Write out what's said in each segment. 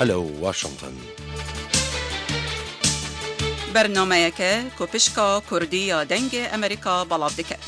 هەلو واشنطن. بەرنامەیەکە کۆپشکا کوردی یا دەنگی ئەمریکا بەڵاو دەکات.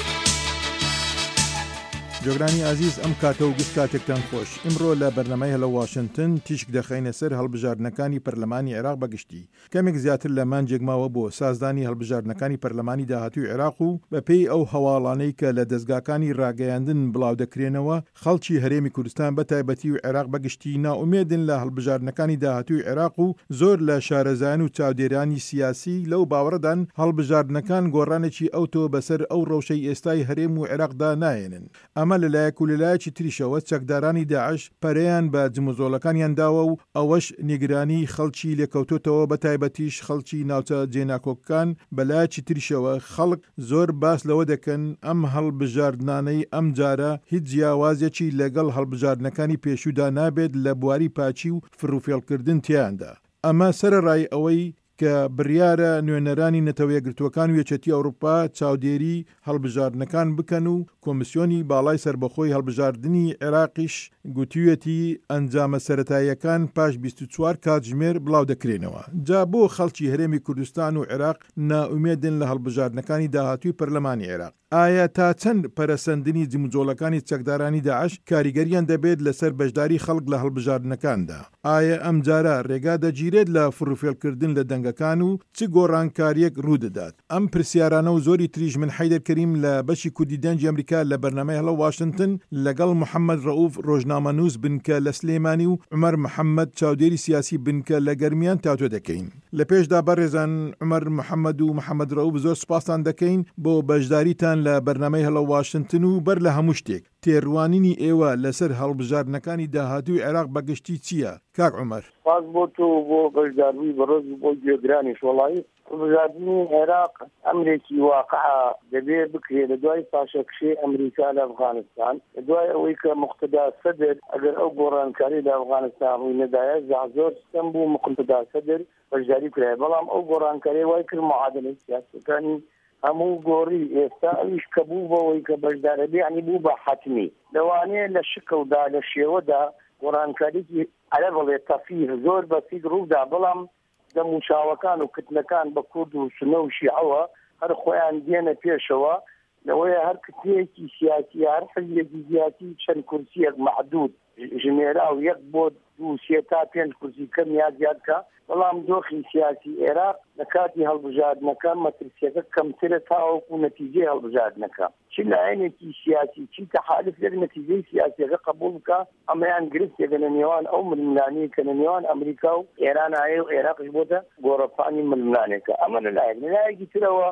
جۆگرانی عزیز ئەم کاتە و گشت کاتێکتان خۆش. ئمڕۆ لە بەرنامەی هەلە واشنتن تیشک دەخەینە سەر هەڵبژاردنەکانی پەرلەمانی عێراق بەگشتی. کەمێک زیاتر لە مانجێک ماوە بۆ سازدانی هەڵبژاردنەکانی پەرلەمانی داهاتووی عێراق و بەپێی ئەو هەواڵانەی کە لە دەستگاکانی ڕاگەیاندن بڵاو دەکرێنەوە خەڵکی هەرێمی کوردستان بەتایبەتی و عێراق بەگشتی ناومێدن لە هەڵبژاردنەکانی داهاتووی عێراق و زۆر لە شارەزایان و چاودێرانی سیاسی لەو باوەڕدان هەڵبژاردنەکان گۆڕانێکی ئەوتۆ بەسەر ئەو ڕەوشەی ئێستای هەرێم و عێراقدا نایێنن. ئەمە لەلایەک و لەلایەکی تریشەوە چەکدارانی داعش پەرەیان بە جموزۆڵەکانیان داوە و ئەوەش نیگرانی خەڵکی لێکەوتوتەوە بەتایبەتیش خەڵکی ناوچە جێناکۆکان. بەلایەکی تریشەوە خەڵک زۆر باس لەوە دەکەن ئەم هەڵبژاردنانەی ئەم جارە هیچ جیاوازێکی لەگەڵ هەڵبژاردنەکانی پێشودا نابێت لە بواری پاچی و فڕوفێڵکردن تیاندا. ئەمە سەرڕای ئەوەی کە بڕیارە نوێنەرانی نەتەوە یەکگرتووەکان و یەکێتی ئەوروپا چاودێری هەڵبژاردنەکان بکەن و کۆمیسیۆنی باڵای سربەخۆی هەڵبژاردننی عێراقیش گوتوویەتی ئەنجامە سەرەتاییەکان پاش 24 کاتژمێر بڵاو دەکرێنەوە. جا بۆ خەڵکی هەرێمی کوردستان و عێراق ناومێدن لە هەڵبژاردنەکانی داهاتووی پەرلەمانی عێراق؟ ئایا تا چەند پەرەسەندنی جموجۆڵەکانی چەکدارانی داعش کاریگەریان دەبێت لەسەر بەشداری خەڵک لە هەڵبژاردنەکاندا؟ ئایا ئەم جارە ڕێگا دەگیرێت لە فڕوفێڵکردن لە دەنگەکان و چ گۆڕانکاریەک ڕوودەدات؟ ئەم پرسیارانە و زۆری تریژ من حەیدەر کەریم لە بەشی کوردی دەنگی ئەمریکا لە بەرنامەی هەڵە واشنتن لەگەڵ محەممەد ڕەئوف ڕۆژنامەنووس بنکە لە سلێمانی و عومەر محەممەد چاودێری سیاسی بنکە لە گەرمیان تاتۆ دەکەین. لە پێشدا بەڕێزان عومەر محەممەد و محەممەد ڕەئوف زۆر سوپاسان دەکەین بۆ بەشداریتان لە بەرنامەی هەڵە واشنتن و بەر لە هەموو شتێک تێڕوانینی ئێوە لەسەر هەڵبژاردنەکانی داهاتووی عێراق بەگشتی چییە؟ کاک عومەر. باز بۆ تۆ بۆ بەشداروی بەڕۆژ بۆ گوێگرانیش وەڵی هەڵبژاردننی عێراق ئەمرێکی واقعا دەبێ بکرێ لە دوای پاشەکشەی ئەمریکا لە ئەفغانستان، لە دوای ئەوەی کە مقتدا سەدر ئەگەر ئەو گۆڕانکاری لە ئەفغانستان ڕووی نەدایە زۆر ستەم بوو مقتدا سەدر بەشداری کرایە، بەڵام ئەو گۆڕانکاری وای کرد معادلەی سیاسەکانی هەموو گۆڕی ئێستا ئەویش کە بوو بەوەی کە بەشدارەبێ ینی بوو بە حتمی لەوانەیە لە شکڵدا لە شێوەدا گۆڕانکاریی ئەلە بڵێ تەفیر زۆر بەسیط ڕوودا، بەڵام دەموچاوەکان و کتنەکان بە کورد و سنە و شیعەوە هەر خۆیان دێنە پێشەوە، لەوەیە هەر کتێکی سیاسی هەر حزبێکی سیاسی چەند کورسیەک محدود ژمێرا و 1 بۆ 2 3 تا 5 کورسی کەم یا زیادکە، بەڵام دۆخی سیاسی عێراق لە کاتی هەڵبژاردنەکە مەترسیەکە کەمترە تاوەکو نەتیجەی هەڵبژاردنەکە، چی لایەنێکی سیاسی چی تەحالف لەر نەتیجەی سیاسیەکە قبول بکە. ئەمەیان گرفتێکە لە نێوان ئەو ململانەیە کە لە نێوان ئەمریکا و ئێران هەیە و عێراقش بۆتە گۆڕەپانی ململانێکە. ئەمە لەلایەکی ترەوە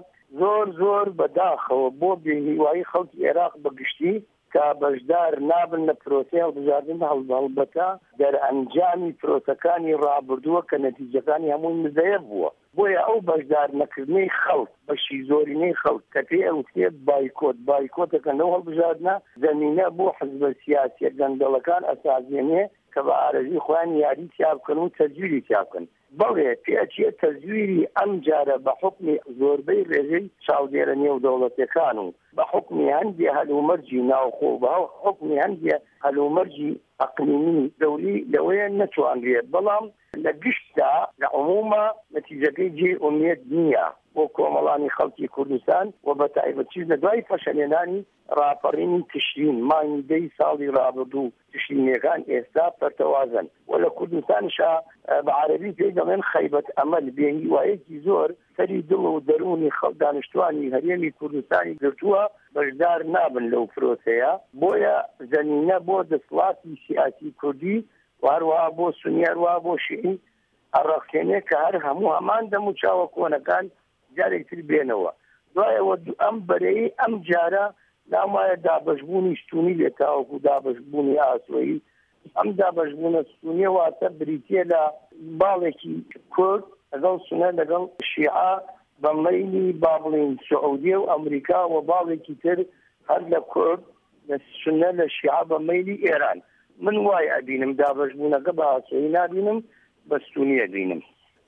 زۆر بەداخەوە بۆ بێهیوایی خەڵکی عێراق بەگشتی کە بەشدار نابن لە پرۆسەی هەڵبژاردن هەڵبەتا دەرئەنجامی پرۆسەکانی ڕابردووە کە نەتیجەکانی هەمووی مزەیە بووە. بۆیە ئەو بەشدار نەکردنەی خەڵک بەشی زۆرینەی خەڵک کە پێ ئەوتێت بایکۆتەکەن لەو هەڵبژاردنە زەمینە بۆ حزبە سیاسیە گەندەڵەکان ئەسازێنێ کە بە ئارەزی خۆیان یاری تیا بکەن و تەزویری تیا بکەن. بەڵێ پێچیە تەزویری ئەم جارە بە حکمی زۆربەی ڕێژەی چاودێرە نێو دەوڵەتەکان و بە حکمی هەندێ هەلومەرجی ناوخۆ بە حکمی هەندێ هەلومەرجی ئەقلیمی دەوری لەوەیە نەتوانرێت، بەڵام لە گشتدا لە عمومە نەتیجەکەی جێ ئومێد نییە بۆ کۆمەڵانی خەڵکی کوردستان و بە تایبەتیش لە دوای پەشەلێنانی ڕاپەڕینی تشرین مانگی 10 ساڵی ڕابردوو تشرینیەکان ئێستا پەرتەوازن و لە کوردستانشا بە عەرەبی پێی دەڵێن خەیبەت ئەمەل بێهیوایەکی زۆر سەری دڵ و دەرونی خەڵک دانیشتوانی هەرێمی کوردستانی گرتووە بەشدار نابن لەو پرۆسەیە. بۆیە زەمینە بۆ دەسڵاتی سیاسی کوردی هەروەها بۆ سونی هەروەها بۆ شیعی ئەڕەخێنێ کە هەر هەموو هەمان دەموچاوە کۆنەکان جارێکتر بێنەوە. دوایەوە ئەم بەرەی ئەم جارە نامایە دابەشبوونی ستونی لێ تاوەکو دابەشبوونی ئاسۆیی. ئەم دابەشبوونە ستونیە واتە بریتیە لە باڵێکی کورد لەگەڵ سونە لەگەڵ شیعە بە مەیلی با بڵێن سعودیە و ئەمریکا و باڵێکی تر هەر لە کورد لە سونە لە شیعە بە مەیلی ئێران. من وای ئەبینم دابەشبوونەکە بە ئاسۆیی نابینم بە ستونیە بینم.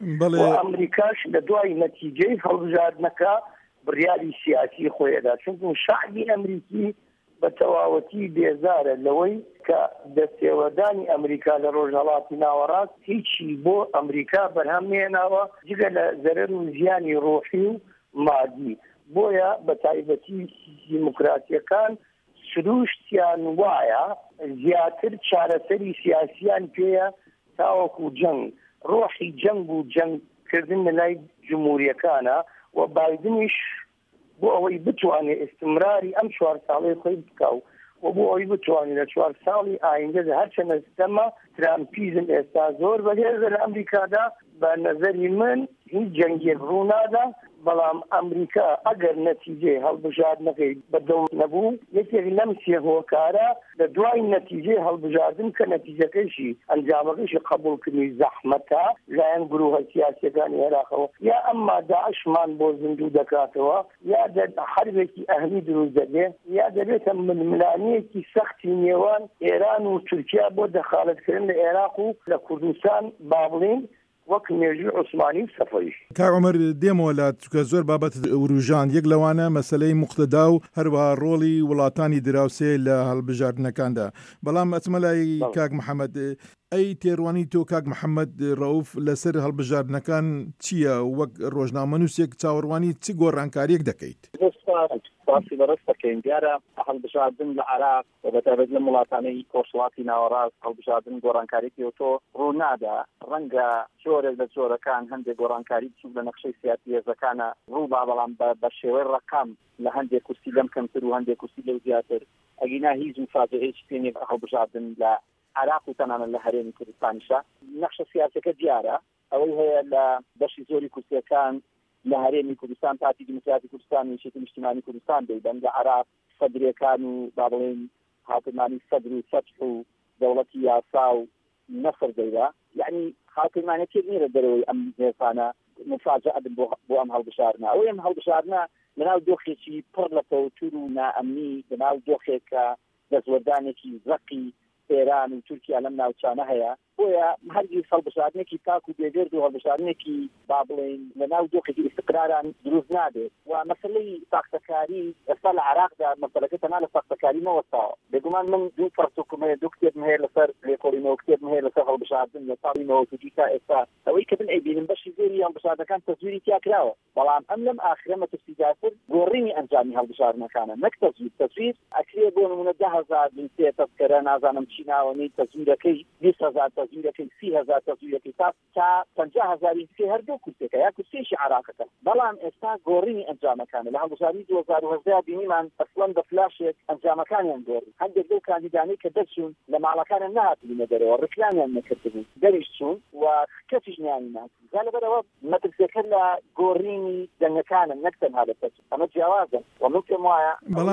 و ئەمریکاش لە دوای نەتیجەی هەڵبژاردنەکە بڕیاری سیاسی خۆیەدا، چونکە شعبی ئەمریکی بە تەواوەتی بێزارە لەوەی کە دەستێوەدانی ئەمریکا لە ڕۆژهەڵاتی ناوەڕاست هیچی بۆ ئەمریکا بەرهەم نێناوە جگە لە زەرەر و زیانی ڕۆحی و مادی. بۆیە بە تایبەتی دیموکراتیەکان سروشتیان وایە زیاتر چارەسەری سیاسیان پێیە تاوەکو جەنگ، ڕۆحی جەنگ و جەنگکردن لەلای جمهوریەکانە و بایدنیش بۆ ئەوەی بتوانێت ئستمراری ئەم 4 ساڵەی خۆی بکاو و بۆ ئەوەی بتوانێت لە 4 ساڵی ئایندەدا هەرچەندە سیستەمە ترامپیزم ئێستا زۆر بەهێزە لە ئەمریکادا بە نەزەری من هیچ جەنگێک ڕوونادا، بەڵام ئەمریکا ئەگەر نەتیجەی هەڵبژاردنەکەی بەدڵ نەبوو یەکێک لەم سێ هۆکارە لە دوای نەتیجەی هەڵبژاردن کە نەتیجەکەیشی ئەنجامەکەیشی قبوڵکردنی زەحمەتە لایەن گروهە سیاسیەکانی عێراقەوە، یا ئەمما داعشمان بۆ زیندوو دەکاتەوە، یا حربێکی ئەهلی دروست دەبێت، یا دەبێتە ململانیەکی سەختی نێوان ئێران و تورکیا بۆ دەخالەتکردن لە عێراق و لە کوردستان با بڵین وەک مێژووی عوسمانی و سەفەریش. کاک عومەر دێمەوە لە چکە زۆر بابەت وروژان یەک لەوانە مەسەلەی موقتەدا و هەروەها ڕۆڵی وڵاتانی دراوسێ لە هەڵبژاردنەکاندا. بەڵام ئەچمە لای کاک محەممەد، ئەی تێڕوانی تۆ کاک محەممەد ڕەوف لەسەر هەڵبژاردنەکان چییە؟ وەک ڕۆژنامەنووسێک چاوەڕوانی چی گۆڕانکاریەک دەکەیت؟ باسی بەڕست دەکەین دیارە هەڵبژاردن لە عێراق بەتایبەت لە وڵاتانەی کۆشڵاتی ناوەڕاست هەڵبژاردن گۆڕانکاریەکی تۆ ڕوونادا. ڕەنگە جۆرێک لە جۆرەکان هەندێک گۆڕانکاری بچوو لە نەخشەی سیاسی هێزەکانە ڕووبا، بەڵام بە شێوەی ڕقام لە هەندێک کورسی لەم کەمتر و هەندێک کورسی لەو زیاتر ئەگینا هیچ مفاجعەیەکی پێ هەڵبژاردن لە عێراق و تەنانەت لە هەرێمی کوردستانیشە. نەخشە سیاسەکە دیارە ئەوەی هەیە لە بەشی زۆری کورسیەکان لە هەرێمی کوردستان پارتی دیموکراتی کوردستان و یەکێتی نیشتیمانی کوردستان دەیبەن، لە عێراق سەدرەکان و با بڵێن هاوکردمانی سەدر و سەفح و دەوڵەتی یاسا و نەسر دەیدا، یعنی هاوکردمانێکی نیرە دەرەوەی ئەم هێزانە مفاجعە بۆ ئەم هەڵبژاردنە. ئەوەی ئەم هەڵبژاردنە لەناو دۆخێکی پڕ لە تەوتر و نائەمنی، لەناو دۆخێکە دەستوەردانێکی زەقی ئێران و تورکیا لەم ناوچانە هەیە، بۆیە هەرگیز هەڵبژاردنێکی پاک و بێگرد و هەڵبژاردنێکی با بڵێن لەناو دۆخێکی ئیستقراران دروست نابێت. و مەسەلەی ساختەکاری ئێستا لە عێراقدا مەسەلەکە تەنها لە ساختەکاری مەوەستاوە. بێگومان من دوو پرسوکم هەیە، دوو کتێبم هەیە لەسەر لێکۆڵینەوە، کتێبم هەیە لەسەر هەڵبژاردن لە ساڵی 90 تا ئێستا. ئەوەی کە من ئەیبینم بەشی زۆری هەڵبژاردنەکان تەزویری تیا کراوە، بەڵام ئەم لەم ئاخرە مەترسیداتر گۆڕینی ئەنجامی هەڵبژاردنەکانە، نەک تەزویر ئەکرێ بۆ نمونە 10,000 بنسێ تەذکرە نازانم چی ناوەنەی تەزویرەکەی 20,000 تەزویرەکەی 30,000 تەزویرەکەی تا 50,000 هەردوو کورسێکە یا کورسێکی عێراقەکە. بەڵام ئێستا گۆڕینی ئەنجامەکانە لە هەڵبژاردنی 2010 بینیمان ئەسڵەن بە فلاشێک ئەنجامەکانیان گۆڕی. هەندێک لەو کاندیدانەی کە دەچوون لە ماڵەکانیان نهاتبوونە دەرەوە، ڕکلانیان نەکردبوون، دەریش چوون و کەسیش نیانی ناکرد. لەبەرەوە مەترسیەکە لە گۆڕینی جەنگەکانە نەک تەنها لەسەر ئەمە جیاوازن و من پێم وایە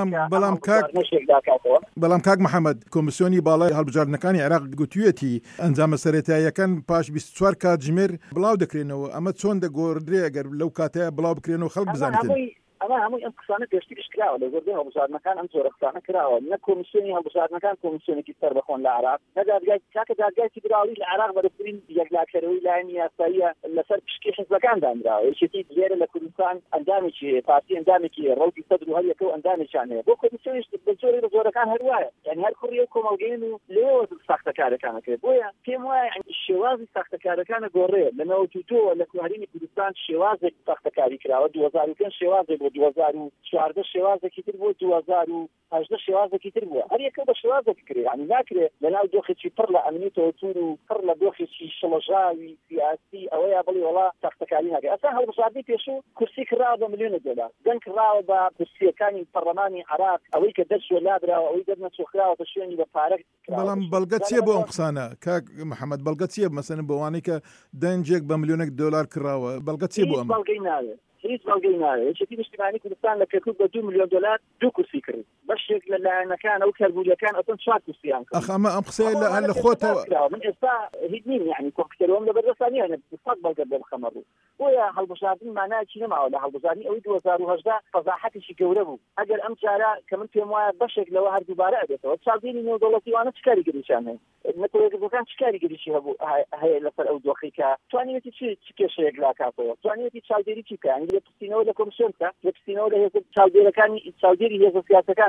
بەڵام کاک محەممەد کۆمیسیۆنی باڵای هەڵبژاردنەکانی عێراق گوتوویەتی ئەنجامە سەرەتاییەکان پاش 24 کاتژمێر بڵاو دەکرێنەوە. ئەمە چۆن دەگۆڕدرێ ئەگەر لەو کاتەیە بڵاو بکرێنەوە خەڵک بزانێتن؟ ئەمە هەمووی ئەم قسانە پێشتریش کراوە لە زۆربەی هەڵبژاردنەکان ئەم جۆرە قسانە کراوە، نە کۆمیسیۆنی هەڵبژاردنەکان کۆمیسیۆنێکی سەربەخۆن لە عێراق، نە دادگای فیدراڵی لە عێراق بەرەبرین یەکلاکەرەوەی لایەنی یاساییە لەسەر پشکی حیزبەکان دانراوە. یەکێتی لێرە لە کوردستان ئەندامێکی پارتی ئەندامێکی ڕەوتی سەدر و هەر یەکەو ئەندامێکیان هەیە، بۆ کۆمیسیۆنیش بە زۆری لە زۆرەکان هەروایە، یعنی هەر کوڕی و کۆمەڵگەین و لێوە ساختەکارەکانەکرێت. بۆیە پێم وایە شێوازی ساختەکارەکانە گۆڕەیە لە 92 لە هەرێمی کوردستان شێوازێک ساختەکاری کراوە، 2005 شێوازێک بۆ 2014 شێوازێکی تر بووە، 2018 شێوازێکی تر بووە، هەر یەکە بە شێوازێک کرێ، ینی ناکرێت لەناو دۆخێکی پڕ لە ئەمنی تەوتر و پڕ لە دۆخێکی شڵەژاوی سیاسی ئەوەیە بڵێ وڵا ساختەکاری ناکرێت. ئەسا هەڵبژاردنی پێشوو کورسی کراوە بە ملیۆنە دۆلار، دەنگ کراوە بە کورسیەکانی پەرلەمانی عێراق، ئەوەی کە دەرچووە لابراوە، ئەوەی دەرنەچۆخراوە بە شوێنی بە پارە. بەڵام بەڵگە چییە بۆ ئەم قسانە کاک محەممەد؟ بەڵگە چییە مەسەن بەوانەی کە دەنجێک بە ملیۆنێک دۆلار کراوە؟ بەڵگە چییە بۆ ئەم؟ بەڵگەی ناوێت، هیچ بەڵگەی ناوێت. یەکێتی نیشتیمانی کوردستان لە کەرکووک بە 2 ملیۆن دۆلار دوو کورسی کرد، بەشێک لە لایەنەکان ئەو کەربوولەکان ئەتەن 4 کورسیان کرد. ئەمە ئەم قسەیە لە خۆتەوە من ئێستا هیچ نیم، یعنی کۆمپیوتەرەوەم لەبەردەستانی هەیە فقط بەڵگە بخەمە ڕوو. بۆیە هەڵبژاردن مانایەکی نەماوە لە هەڵبژاردنی ئەوەی 2018 فەزاحەتێکی گەورە بوو. ئەگەر ئەم جارە کە من پێم وایە بەشێک لەوە هەر دووبارە ئەبێتەوە، چاودێری نێودەوڵەتیوانە چ کاریگەریشیان هەیە، نەتەوەیەکەکان چ کاریگەریشی هەیە لەسەر ئەو دۆخی کە توانێتی چ کێشەیەک لاکاتەوە، توانێتی چاودێری چی بکە، لە پرسیینەوە لە کۆمیسیۆن لە پرسیینەوە لە هێزە چاودێرەکانی چاودێری هێزە سیاسەکان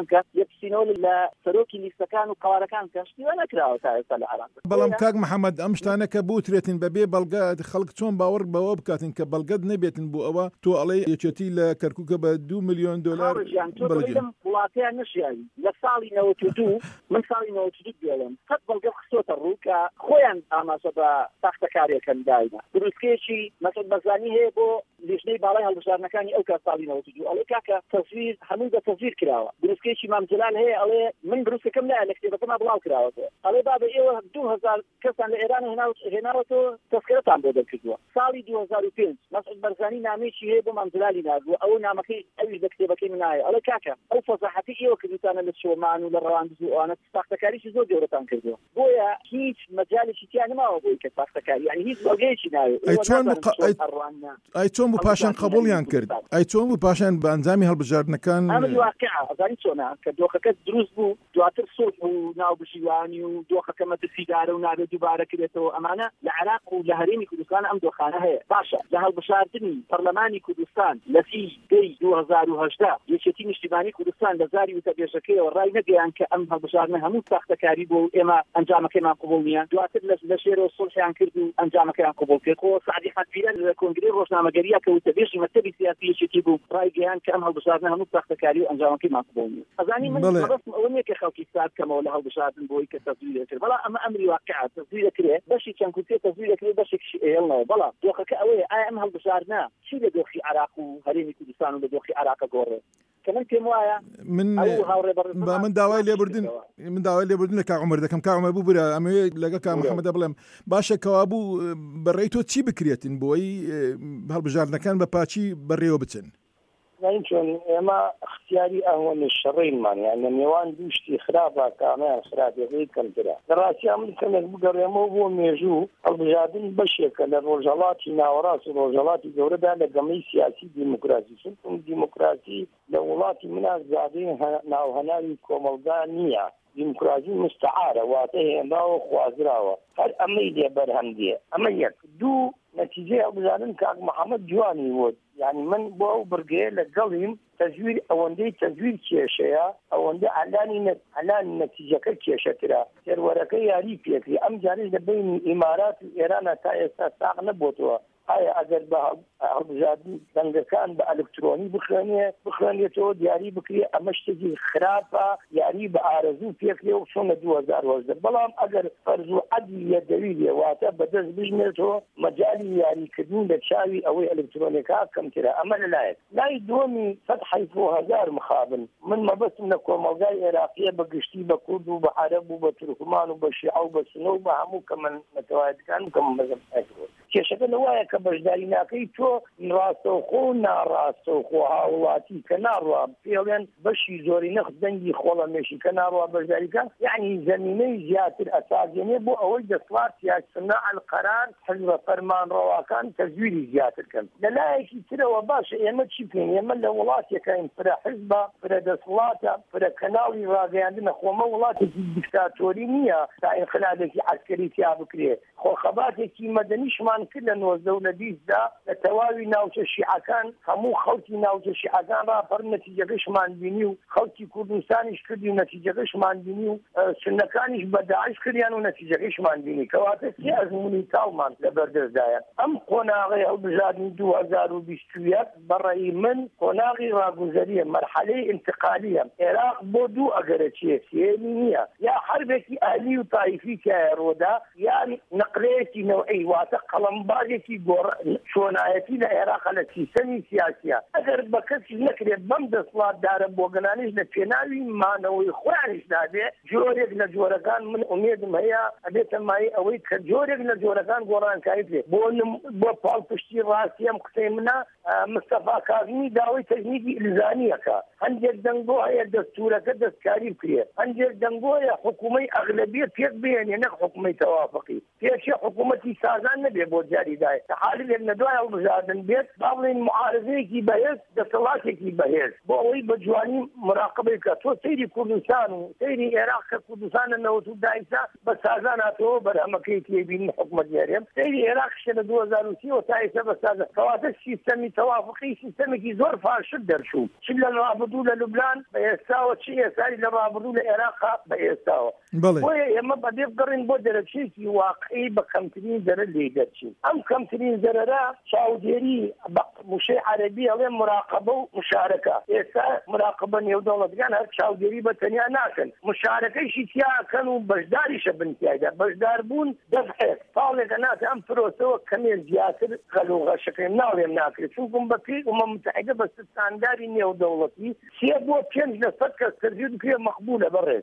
کە یەکسینەوە لە سەرۆکی لیستەکان و قوارەکان کەشتیوە نەکراوە تا ئێستا لە عێراق. بەڵام کاک محەممەد ئەم شتانە کە بوترێتن بەبێ بەڵگە خەڵک چۆن باوەڕ بەوە بکاتن کە بەڵگەت نەبێتن بۆ ئەوە تۆ ئەڵێ یەکێتی لە کەرکووکە بە 2 ملیۆن دلار وڵاتیان نشیایی لە ساڵی 92 من ساڵی 92 بێڵم قەت بەڵگە خستۆتە ڕوو کە خۆیان ئاماژە بە ساختەکاریەکەن داینا دروستکێکی مەسعود بەرزانی هەیە بۆ لیژنەی باڵای هەڵبژارنەکانی ئەو کات ساڵی 92 ئەڵێ کاکە تەزویر هەموو بە تەزویر کراوە دروستکێکی مام جەلال هەیە ئەڵێ من دروستەکەم لە کتێبەکەما بڵاو کراوەتەوە ئەڵێ بابە ئێوە 2000 کەسان لە ئێران هێناوەتەوە تەسکرەتان بۆ دەرکردووە ساڵی 2005 مەسعود بەرزانی نامێکی هەیە بۆ مام جەلالی نردووە ئەو نامەکەی ئەویش لە کتێبەکەی من نایە ئەڵێ کاکە ئەو فەزاحەتی ئێوە کردوتانە لە شۆمان و لە ڕەواندز و ئەوانە ساختەکاریشی زۆر گەورەتان کردووە بۆیە هیچ مەجالێکی تیان نەماوە بۆی کە ساختەکاری یعنی هیچ بەڵگەیەکی ناوێت ئەی چۆن بوو پاشان قبوڵیان کرد ئەی چۆن بوو پاشان بە ئەنجامی هەڵبژاردنەکان ئەمەی واقعە ئەزانی چۆنە کە دۆخەکە دروست بوو دواتر سۆڵح و ناوبژیوانی و دۆخەکە مەترسیدارە و نابێت دووبارە کرێتەوە ئەمانە لە عێراق و لە هەرێمی کوردستان ئەم دۆخانە هەیە باشە لە هەڵبژاردننی پەرلەمانی کوردستان لە دەی 2018 یەکێتی نیشتیمانی کوردستان لە زاری وتەبێژەکەیەوە ڕای نەگەیان کە ئەم هەڵبژاردنە هەموو ساختەکاری بۆ ئێمە ئەنجامەکەیمان قبوڵ نییە دواتر لە شێرەوە سڵحیان کرد و ئەنجامەکەیان قبوڵ کرد خۆ سعدی حەتفیرە لە کۆنگرەی ڕۆژنامەگەریە کە وتەبێژی مەکتەبی سیاسی یەکێتی بوو ڕای گەیان کە ئەم هەڵبژاردنە هەموو ساختەکاری و ئەنجامەکەیمان قبوڵ نییە ئەزانی من بەس ئەوە نییە کە خەڵکی سات کەمەوە لە هەڵبژاردن بۆی کە تەزویر کرد بەڵام ئەمە ئەمری واقعە تەزویر دەکرێت بەشی چەند کورسێ تەزویر دەکرێت بەشێکیش ئێڵنەوە بەڵام دۆخەکە ئەوەیە ئایا ئەم هەڵبژاردنە چی لە دۆخی عێراق و هەرێمی کوردستان و لە دۆخی عێراق گۆڕێت كمان پێم وایە من داوای لێبوردن لە کاک عومەر دەکەم کاک عومەر بوو برا ئەمەوێ لەگەڵ کاک محەممەد بڵێم باشە کەوا بوو بەڕێی تۆ چی بکرێتن بۆی هەڵبژاردنەکان بە پاچی بەڕێوە بچن چۆن ئێمە اختیاری ئەوەنی شەڕینمان یانە نێوان دوشتی خراپە کامیان خراپەکەی کەمترە لە ڕاستی من کەمێک بگەڕێمەوە بۆ مێژوو هەڵبژاردن بەشێکە لە ڕۆژهەڵاتی ناوەڕاست و ڕۆژهەڵاتی گەورەدا لە گەمەی سیاسی دیموکراسی چونکە دیموکراسی لە وڵاتی مناک زادەی ناوهەناوی کۆمەلگا نییە دیموکراسی مستعارە واتە هێنداوە خوازراوە هەر ئەمەی لێ بەرهەم دێ ئەمە یەک دوو نتیجەی هەڵبژاردن کاک محەممەد جوانی وت يعني من بۆ ئەو بڕگەیە لەگەڵیم تەزویر ئەوەندەی تەزویر کێشەیە ئەوەندە ئەلانی نەتیجەکە کێشەترە سێروەرەکە یاری پێکری ئەم جارش لە بینی ئیمارات و ئێرانە تا ئێستا ساغ نەبووتەوە ئایا ئەگەر بە هەڵبژاردن دەنگەکان بە ئەلکترۆنی بخوێنێتەوە دیاری بکرێ ئەمە شتێکی خراپە یاری بە ئارەزوو پێکرێ و چۆن لە 2010 بەڵام ئەگەر فەرز و عەدلی یەدەوی واتە بەدەست بژمێتەوە مەجالی یاریکردن لە چاوی ئەوەی ئەلکترۆنیکا کەمترە ئەمە لەلایەک لای دووەمی 170,000 مخابن من مەبەستم لە کۆمەلگای عێراقیە بە گشتی بە کورد و بە عەرەب و بە تورکمان و بە شیعە و بە سونە و بە هەموو کە من نەتەوایەتەکان و کە من مەزەب کێشەکە لەوایە کە بەشداری ناکەی تۆ ڕاستەوخۆ و ناڕاستەوخۆ هاوڵاتی کە ناڕوا پێڵێن بەشی زۆری نەخ دەنگی خۆڵەمێشی کە ناڕوا بەشداریکە یعنی زەمینەی زیاتر ئەساگێنێ بۆ ئەوەی دەسڵات سیاسەنە القەرار حزبە فەرمانڕەواکان تەزویری زیاترکەن لەلایەکی ترەوە باشە ئێمە چی بکەین ئێمە لە وڵاتێکین فرە حزبە فرە دەسڵاتە فرە کەناڵی ڕاگەیاندنە خۆمە وڵاتێکی دیکتاتۆری نییە تا ئینقلابێکی عەسکەری تیا بکرێ خۆخەباتێکی مەدەنیشمان کرد لە 1920دا لە تەواوی ناوچە شیعەکان هەموو خەڵکی ناوچە شیعەکان ڕاپەڕ نەتیجەکەشمان بینی و خەڵکی کوردستانیش کردی و نەتیجەکەشمان بینی و سنەکانیش بە داعش کردیان و نەتیجەکەشمان بینی کەواتە چی ئەزموونی تاڵمان لەبەردەستدایە ئەم قۆناغی هەڵبژاردنی 2021 بەڕێی من قۆناغی ڕاگوزەریە مەرحەلەی انتقالیە عێراق بۆ دوو ئەگەرەچیە سێمی نییە یا حربێکی ئاهلی و تایفی تایە ڕۆدا یان نەقلەیەکی نەوعی واتە قەڵەمبازێکی چۆنایەتی لە عێراق لە سیستەمی سیاسیە ئەگەر بە کەسی نەکرێت بەم دەسڵاتدارە بۆگەنانیش لە پێناوی مانەوەی خۆیانیش نابێ جۆرێک لە جۆرەکان من ئومێدم هەیە ئەبێتە مای ئەوەی کە جۆرێک لە جۆرەکان گۆڕانکاری بێ بۆ پاڵپشتی ڕاستی ئەم قسەی منە مستەفا کاظمی داوای تەکنیکی ئیلزامیەکە هەندێک دەنگۆ هەیە دەستورەکە دەستکاری بکرێ هەندێک دەنگۆیە حکومەی ئەغلەبیەت پێک بێنێ نەک حکومەی تەوافقی پێشی حکوومەتی سازان نەبێ بۆ جاریدای حالێک لە دوای هەڵبژاردن بێت با بڵێن معارضەیەکی بەهێز دەسەڵاتێکی بەهێز بۆ ئەوەی بە جوانی مراقبەی کە تۆ سەیری کوردستان و سەیری عێراق کە کوردستانە نەوەت و دایسا بە سازان هاتەوە بەرهەمەکەی تێبینی حکوومەت یاریێم سەیری عێراق شە لە 2030 تا ئێستا بە سازان کەواتە سیستەمی توافقی سیستمێکی زۆر فاشل دەرچوو چ لە ڕابردوو لە لوبنان بە ئێستاوە چ ئێستاری لە ڕابردوو لە عێراق بە ئێستاوە بۆیە ئێمە بەبێ بگەڕین بۆ دەرەچێکی واقعی بە کەمترین زەرەر لێ دەرچین ئەم کەمترین زەرەرە چاودێری بە موشەی عەرەبی ئەڵێ مراقبە و مشارەکە ئێستا مراقبە نێودەوڵەتیان هەر چاودێری بە تەنیا ناکەن مشارەکەیشی تیاکەن و بەشداریشە بنتیایدا بەشدار بوون دەفعێت پاڵێکە ناتە ئەم پرۆسەوە کەمێک زیاتر غەلوغەشەکەی ناوێم ناکرێت چونکم بە پێی ئومە متحیدە بە ستانداری نێودەوڵەتی 3-5% کەس تەرجیح بکرێ مەقبولە بەڕێز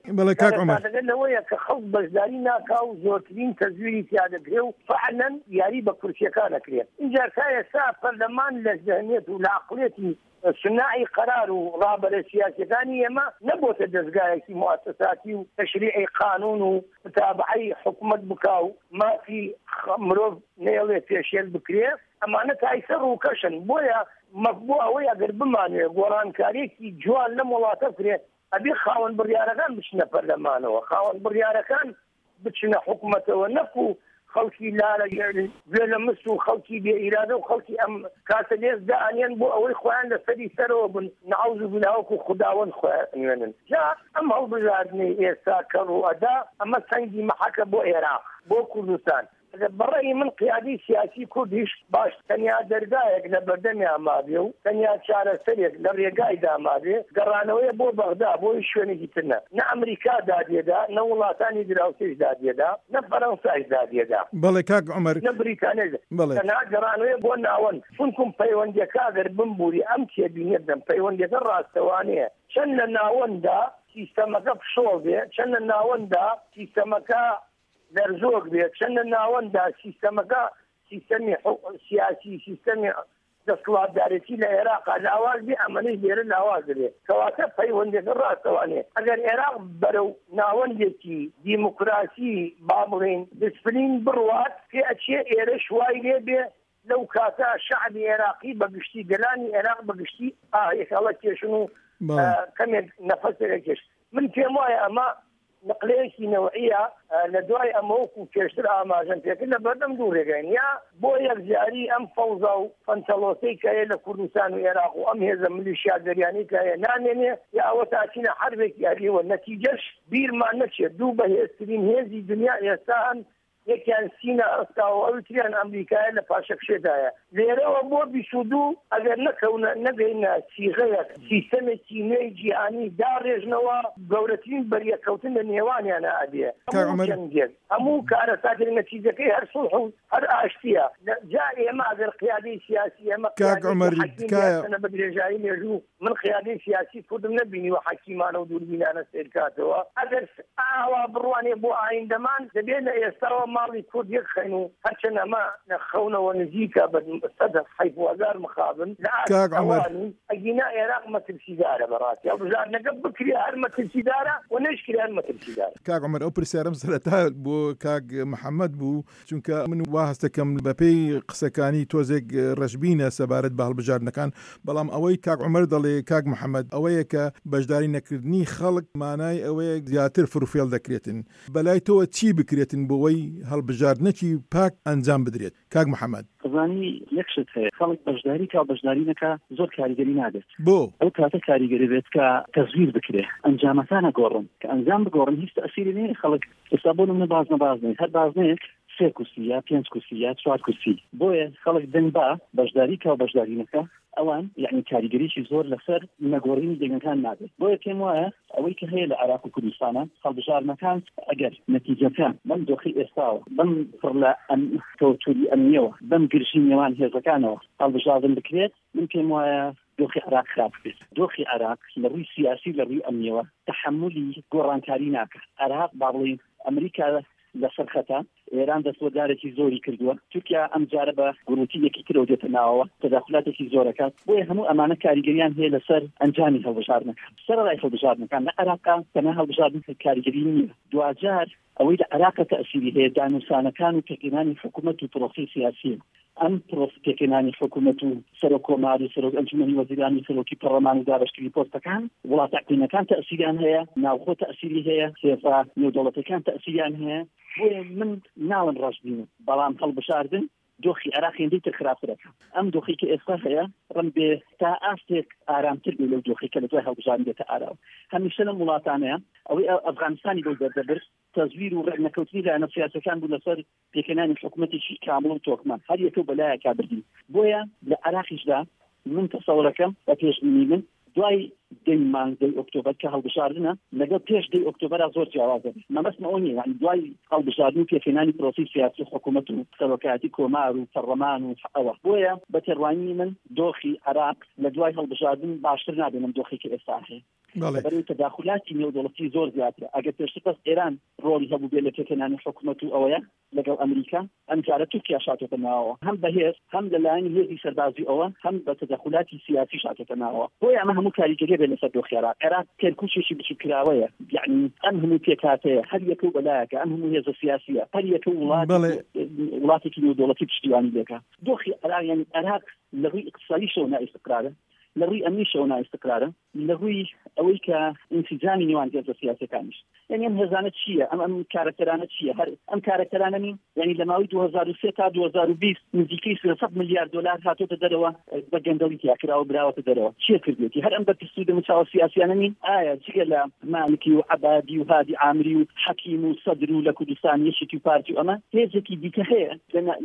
لەوەیە کە خەڵک بەشداری ناکا و زۆرترین تەزویری تیادەگرێ و فعلا یاری بە کورسیەکانەکرێت اینجا تا ئێستا پەرلەمان لە ذهنیەت و لە عەقڵیەتی صناعی قرار و ڕابەرە سیاسەکانی ئێمە نەبووتە دەستگایەکی موسساتی و تەشریعی قانون و متابعەی حکومت بکا و مافی مرۆڤ نێڵێ پێشێل بکرێ ئەمانە تایسە ڕووکەشن بۆیە مەکبوو ئەوەی ئەگەر بمانوێ گۆڕانکاریەکی جوان لەم وڵاتە بکرێت ئەبێ خاوەن بڕیارەکان بچنە پەرلەمانەوە خاوەن بڕیارەکان بچنە حکومەتەوە نەکو خەڵکی لارە گوێ لە مست و خەڵکی بێ ئیرادە و خەڵکی ئەم کاتە لێز دائانێن بۆ ئەوەی خۆیان لەسەری سەرەوە بن نەعوذ بالله وەکو خوداوەند خۆیان نوێنن جا ئەم هەڵبژاردنەی ئێستا کە ڕوئەدا ئەمە سەنگی مەحەکە بۆ عێراق بۆ کوردستان بەڕێی من قیادی سیاسی کوردیش باش تەنیا دەرگایەک لە بەردەمیان مابێ و تەنیا چارەسەرێک لە ڕێگایدا مابێ گەڕانەوەی بۆ بەغدا بۆی شوێنێکی ترنە نە ئەمریکا دادێدا نە وڵاتانی دراوسێش دادێدا نە فەرەنسایش دادێدا بەڵێ کاک عومەر نە بریتانیاش تەنها گەڕانەوەی بۆ ناوەند چونکم پەیوەندیەکە ئەگەر بمبووری ئەم تێبینێ بدەم پەیوەندیەکە ڕاستەوانەیە چەند لە ناوەندا سیستەمەکە پشۆ بێ چەند لە ناوەندا سیستەمەکە دەرزۆک بێت چەند لە ناوەندا سیستەمەکە سیستەمی سیاسی سیستەمی دەسەڵاتدارێتی لە عێراقا لاواز بێ ئەمەنەی لێرە لاواز دەبێت کەواتە پەیوەندەکە ڕاستەوانێ ئەگەر عێراق بەرەو ناوەندێکی دیموکراسی با بڵێن دسپلین بڕوات پێ ئەچێ ئێرە شوای لێ بێ لەو کاتە شەعبی عێراقی بەگشتی گەلانی عێراق بەگشتی ئاهێکەڵە کێشن و کەمێک نەفەسێکێش من پێم وایە ئەمە نقلەیەکی نەوعیە لە دوای ئەمەوەکو پێشتر ئاماژەم پێکرد لە بەردەم دوو ڕێگەین یا بۆ یەکجاری ئەم فەوزا و فەنتەڵۆسەی کە هەیە لە کوردستان و عێراق و ئەم هێزە میلیشیا دەریانی کە هەیە نامێنێ یا ئەوە تاچینە حربێکی یاریەوە نەتیجەش بیرمان نەچێت دوو بەهێزترین هێزی دنیا ئێستا هەن یەکیان سینە ئەستاوە ئەوتریان ئەمریکایە لە پاشەکشێدایە لێرەوە بۆ 22 ئەگەر نەکەونە نەگەینە سیغەیەک سیستەمێکی نوێی جیهانی داڕێژنەوە گەورەترین بەریەکەوتن لە نێوانیانە ئەبێ هەموو کارە ساتر نەتیجەکەی هەر سوڵح و هەر ئاشتیە جا ئێمە ئەگەر قیادەی سیاسی ئێمە بە درێژایی مێژوو من قیادەی سیاسی کوردم نەبینی و حەکیمانە و دووربینانە سیرکاتەوە ئەگەر ئاوا بڕوانێ بۆ ئایندەمان دەبێت لە ئێستاوە ماڵی کورد یەک خەین و هەرچەند ئەمە نەخەونەوە نزیکە بە 100,000 مخابن لە ئاوانی ئەگینا عێراق مەترسیدارە بەڕاستی ئەو بژاردنەکە بکرێ هەر مەترسیدارە و نەشکرێ هەر مەترسیدارە. کاک عومەر ئەو پرسیارم سەرەتا بۆ کاک محەممەد بوو چونکە من وا هەستەکەم بەپێی قسەکانی تۆزێک ڕەشبینە سەبارەت بە هەڵبژاردنەکان بەڵام ئەوەی کاک عومەر دەڵێ کاک محەممەد ئەوەیە کە بەشداری نەکردنی خەڵک مانای ئەوەیە زیاتر فروفێڵ دەکرێتن بەلای تۆوە چی بکرێتن بۆەوەی هەڵبژاردنەکی پاک ئەنجام بدرێت کاک محەممەد قزانی یەکشت هەیە خەڵک بەشداری کا بەشداری نەکە زۆر کاریگەری نادێت بۆ ئەو کاتە کاریگەری بێت کە تەزویر بکرێ ئەنجامەکانە گۆڕن کە ئەنجام بگۆڕن هیچ تەئسیری نەیە خەڵک ئێستا بۆ منە بازنەبازنێت هەر بازنێک 3 کورسی یا 5 کورسی یا 4 کورسی بۆیە خەڵک دەنگ با بەشداری کا بەشداری نەکە ئەوان یعنی کاریگەریی زۆر لەسەر نەگۆڕینی دەنگەکان نابێت بۆیە پێم وایە ئەوەی کە هەیە لە عێراق و کوردستانە هەڵبژاردنەکان ئەگەر نەتیجەکان بەم دۆخی ئێستاوە بەم پڕ لە تەوتوری ئەمنیەوە بەم گرژی نێوان هێزەکانەوە هەڵبژاردن بکرێت من پێم وایە دۆخی عێراق خراپ بێت دۆخی عێراق لە ڕووی سیاسی لە ڕووی ئەمنیەوە تەحملی گۆڕانکاری ناکات عێراق با بڵێن ئەمریکا لەسەر خەتە ئێران دەستوەدارێکی زۆری کردووە تورکیا ئەم جارە بە گروتی یەکی ترەوە دێتە ناوەوە تەداخلاتێکی زۆرەکات بۆیە هەموو ئەمانە کاریگەریان هەیە لەسەر ئەنجامی هەڵبژاردنەکان سەرەڕای هەڵبژاردنەکان لە عێراقا تەنها هەڵبژاردن کاریگەری نییە دوجار ئەوەی لە عێراقا تەئسیری هەیە دانووسانەکان و پێکهێنانی حکوومەت و پرۆسی سیاسیە ئەم پێکهێنانی حکوومەت و سەرۆک کۆمار و سەرۆک ئەنجومەنی وەزیرانی سەرۆکی پەرلەمان و دابەشکردنی پۆستەکان وڵاتە حکوومەتەکان تەئسیریان هەیە ناوخۆ تەئسیری هەیە هێزە نێودەوڵەتەکان تەئسیریان هەیە بۆیە من ناڵم ڕەشبینم بەڵام هەڵبژاردن دۆخی عێراق هێندەی تر خراپترەکە ئەم دۆخی کە ئێستا هەیە ڕەن بێ تا ئاستێک ئارامتر بێ لەو دۆخی کە لە دوای هەڵبژاردن دێتە ئاراوە هەمیشە لەم وڵاتانەیە ئەوەی ئەفغانستانی بۆ دەردەبرد تەزویر و ڕێنەکەوتنی لایەنە سیاسەکان بوو لەسەر پێکەنانی حکوومەتێکی کامڵ و تۆکمان هەر یەکەو بەلایە کابردین بۆیە لە عێراقیشدا من تەسەوڕەکەم بە پێشبینی من دوای دەی مانگدەی ئۆکتۆبەر کە هەڵبژاردنە لەگەڵ پێش دەی ئۆکتۆبەرا زۆر جیاوازە مەبەستمە ئەوە نییە یعنی دوای هەڵبژاردن و پێکەنانی پرۆسی سیاسی حکوومەت و سەرۆکایەتی کۆمار و پەرلەمان و ئەوە بۆیە بە تێڕوانی من دۆخی عێراق لە دوای هەڵبژاردن باشتر نابێنم دۆخی کە ئێستا هەیە بەڕێوەی تەداخلاتی نێودەوڵەتی زۆر زیاترە ئەگەر پێشتر بەس ئێران ڕۆڵی هەبوو بێت لە پێکەنانی حکوومەت و ئەوەیە لەگەڵ ئەمریکا ئەم جارە تورکیا شاتێتە ناوەوە هەم بەهێز هەم لەلایەن هێزی سەربازی ئەوە هەم بە تەداخلاتی سیاسی شاتێتە ناوەوە بۆیە ئەمە هەموو کاریگەریە بێت لەسەر دۆخی عێراق کێرکوچێکی بچووکراوەیە یعنی ئەم هەموو پێکاتەیە هەر یەکەو بەلایەکە ئەم هەموو هێزە سیاسیە هەر یەکەو وڵاتێکی نێودەوڵەتی پشتیوانی دەکات دۆخی عێراق یعنی عێراق لە ڕووی اقتصادی شەو نائستقرارە لە ڕووی ئەمنی شەو نائستقرارە لە ڕووی ئەوەی کە انسجامی نێوان هێزە سیاسەکانیش یعنی ئەم هێزانە چییە ئەم کارکتەرانە چییە هەر ئەم کارکتەرانە نین یعنی لە ماوەی 2003 تا 2020 نزیکەی 300 میلیارد دلار هاتۆتە دەرەوە بە گەندەڵی تیاکراوە براوەتە دەرەوە چیە کردێتی هەر ئەم بەرپرسی دەمەچاوە سیاسیانە نین ئایا جگە لە مالکی و عەبادی و هادی عامری و حەکیم و سەدر و لە کوردستان یەشێکی و پارتی و ئەمە هێزێکی دیکە هەیە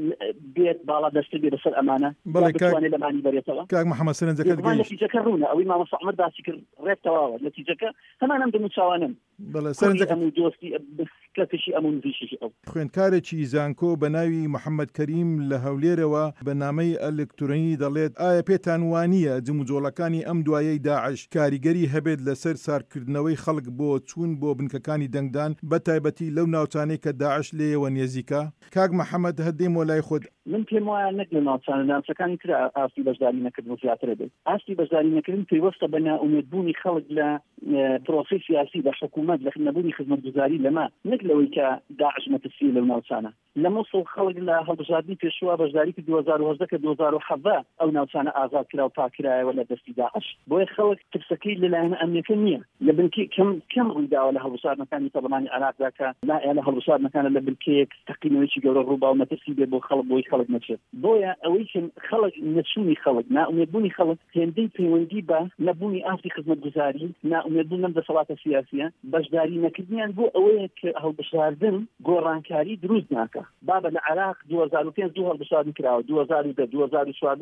بێت باڵا دەستە بێ لەسەر ئەمانە بتوانێت لەمانی بەرێتەوە کاک محەممەد سەرنجەکەت نتیجەکە ڕوونە ئەوەی مامۆستا عومەر باسی کرد ڕێک تەواوە نتیجەکە هەمانم دەموچاوانم سەرنجەکە ئەموو دۆستی کەسێکی ئەموو نزیشی ئەو خوێندکارێکی زانکۆ بە ناوی محەممەد کەریم لە هەولێرەوە بە نامەی ئەلکترۆنی دەڵێت ئایا پێتان وانییە جموجۆڵەکانی ئەم دوایەی داعش کاریگەری هەبێت لەسەر سارکردنەوەی خەڵک بۆ چوون بۆ بنکەکانی دەنگدان بە تایبەتی لەو ناوچانەی کە داعش لێەوە نێزیکە کاک محەممەد هەدێمەوە لای خۆت من پێم وایە نەک لە ناوچانە ناوچەکانی تر ئاستی بەشداری نەکردن زیاتر بێت ئاستی بەشداری نەکردن پێوەستە بە ناومێدبوونی خەڵک لە پرۆسی سیاسی بە حکوومەت لە نەبوونی خزمەتگوزاری لەما نەک لەوەی کە داعش مەترسی لەو ناوچانە لە مۆسڵ خەڵک لە هەڵبژاردننی پێشوە بەشداری کرد 2010 کە 2017 ئەو ناوچانە ئازاد کرا و پاکرایەوە لە دەستی داعش بۆیە خەڵک ترسەکەی لەلایەن ئەمنیەکە نییە لە بنکی کەم ڕوویداوە لە هەڵبژاردنەکانی پەرلەمانی عێراقدا کە لە هەڵبژاردنەکانە لە بنکەیەک تەقینەوەیکی گەورە ڕووبا و مەترسی بێ بۆ خەڵک بۆی خەڵک نەچێت بۆیە ئەوەی خەڵک نەچوونی خەڵک ناومێدبوونی خەڵک هێندەی پەیوەندی بە نەبوونی ئاستی خزمەتگوزاری ناومێدبوون لەم دەسەڵاتە سیاسیە بەشداری نەکردنیان بۆ ئەوەیە کە هەڵبژاردن گۆڕانکاری دروست ناکە بابە لە عێراق 2005 دوو هەڵبژاردن کراوە 2010 2014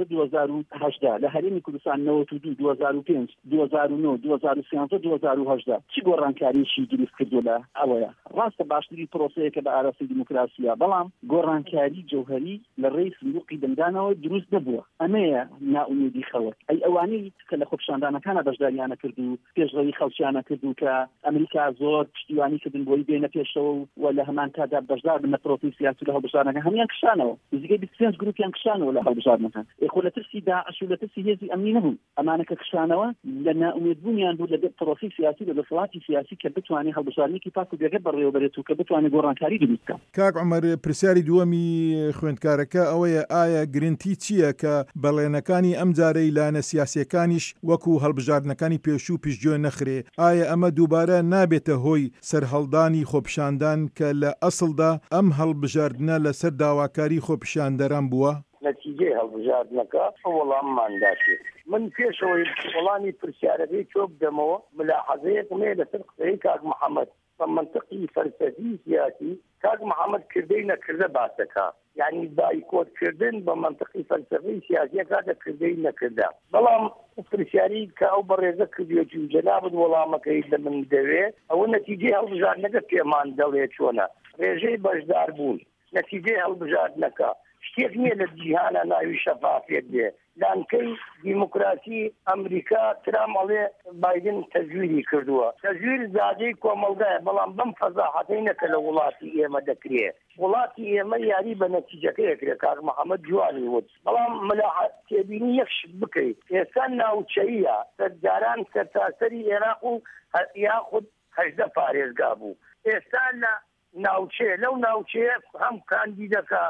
2018 لە هەرێمی کوردستان 92 2005 2009 2013 2018 چی گۆڕانکاریشی دروست کردو لە ئەوەیە ڕاستە باشتری پرۆسەیەکە بە ئاراستی دیموکراسیە بەڵام گۆڕانکاری جەوهەری لە ڕێی سندوقی دەنگدانەوە دروست نەبووە ئەمەیە ناومێدی خەڵک ئەی ئەوانەی کە لە خۆپیشاندانەکانە بەشداریانە کرد و پێشڕەوی خەڵکیانە کرد و کە ئەمریکا زۆر پشتیوانی کردن بۆی بێنە پێشەوە و لە هەمان کادا بەشدار بنە پرۆسی سیاسی لە هەڵبژاردنەکە هەمیان کشانەوە نزیکەی 25 گروپیان کشانەوە لە هەڵبژاردنەکان خۆ لە ترسی داعش و لە ترسی هێزی ئەمنی نەبوون ئەمانە کە کشانەوە لە ناومێدبوونیان بوو لە پرۆسی سیاسی لە دەسەڵاتی سیاسی کە بتوانێت هەڵبژاردنێکی پاک و بێگە بەڕێوەبرێت و کە بتوانێت گۆڕانکاری دروست بکات کاک عومەر پرسیاری دووەمی خوێندکارەکە ئەوەیە ئایا گرنتی چییە کە بەڵێنەکانی ئەم جارەی لایەنە سیاسیەکانیش وەکو هەڵبژاردنەکانی پێشوو پیشگوێ نەخرێ ئایا ئەمە دووبارە نابێتە هۆی سەرهەڵدانی خۆپیشاندان کە لە ئەسڵدا ئەم هەڵبژاردنە لەسەر داواکاری خۆپیشاندەران بووە نتیجەی هەڵبژاردنەکە وەڵاممانداشێت من پێشەوەی وەڵامی پرسیارەکەی چۆ بدەمەوە ملاحەزەیەکمێ لەسەر قسەی کاک محەممەد بە منطقی فەلسەفی سیاسی کاک محەممەد کردەی نەکردە باسەکە یعنی بایکۆتکردن بە منطقی فەلسەفی سیاسیە کاتە کردەی نەکردە بەڵام پرسیاری کە ئەو بەڕێزە کردوێتی و جەنابەت وەڵامەکەی لە من دەوێت ئەوە نەتیجەی هەڵبژاردنەکە پێمان دەڵێت چۆنە ڕێژەی بەشدار بوون نەتیجەی هەڵبژاردنەکە شتێک نییە لە جیهانە ناوی شەفافیت بێ لانکەی دیموکراسی ئەمریکا ترامەڵێ بایدن تەزویری کردووە تەزویر زادەی کۆمەڵگایە بەڵام بەم فەزاحەتەی نەکە لە وڵاتی ئێمە دەکرێت وڵاتی ئێمە یاری بە نەتیجەکەیەکرێت کاک محەممەد جوانی وت بەڵام ملاحەت تێبینی یەکش بکەیت ئێستا ناوچەیە سەرداران سەرتاسەری عێراق و یاخود 18 پارێزگا بوو ئێستا لە ناوچەیە لەو ناوچەیە هەم کاندیدەکە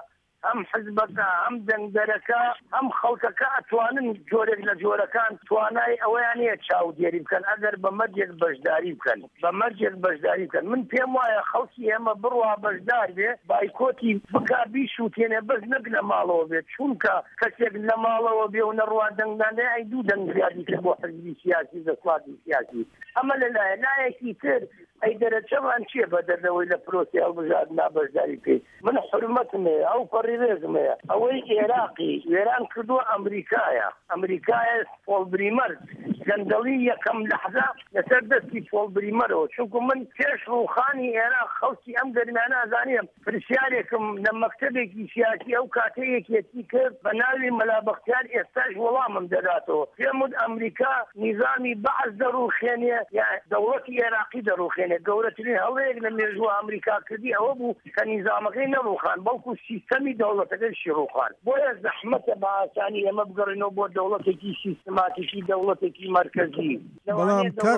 ئەم حزبەکە ئەم دەنگدەرەکە ئەم خەڵکەکە ئەتوانن جۆرێک لە جۆرەکان توانای ئەوەیان هەیە چاودێری بکەن ئەگەر بە مەرجێک بەشداری بکەن من پێم وایە خەڵکی ئێمە بڕوا بەشدار بێ بایکۆتی بکا بیشوتێنێ بەس نەک لە ماڵەوە بێت چونکە کەسێک لە ماڵەوە بێ و نەڕوا دەنگدانێ ئەی دوو دەنگ زیادی کرد بۆ حزبی سیاسی دەسڵاتی سیاسی ئەمە لەلایە لایەکی تر ئەی دەرەچەمان چییە بە دەردەوەی لە پرۆسی هەڵبژاردننا بەشداری پێی من حرمەتم هەیە ئەو پەڕی ڕێزم هەیە ئەوەی عێراقی وێران کردووە ئەمریکایە پۆڵ بریمەر گەندەڵی یەکەم لەحظە لەسەر دەستی پۆڵ بریمەرەوە چونکە من پێش ڕووخانی عێراق خەڵکی ئەم دەرمیانە ئازانیم پرسیارێکم لە مەکتەبێکی سیاسی ئەو کاتەیەکێتی کرد بە ناوی مەلا بەختیار ئێستاش وەڵامم دەداتەوە پێم وت ئەمریکا نیزامی بەعەز دەڕوخێنێ یا دەوڵەتی عێراقی دەڕوخێنێ گەورەترین هەڵەیەک لە مێژووە ئەمریکا کردی ئەوە بوو کە نیزامەکەی نەڕوخان بەڵکو سیستەمی دەوڵەتەکەیشی ڕوخان بۆیە زەحمەتە بە ئاسانی ئێمە بگەڕێنەوە بۆ دەوڵەتێکی سیستماتیکی دەوڵەتێکی مرکزی بەڵام کاک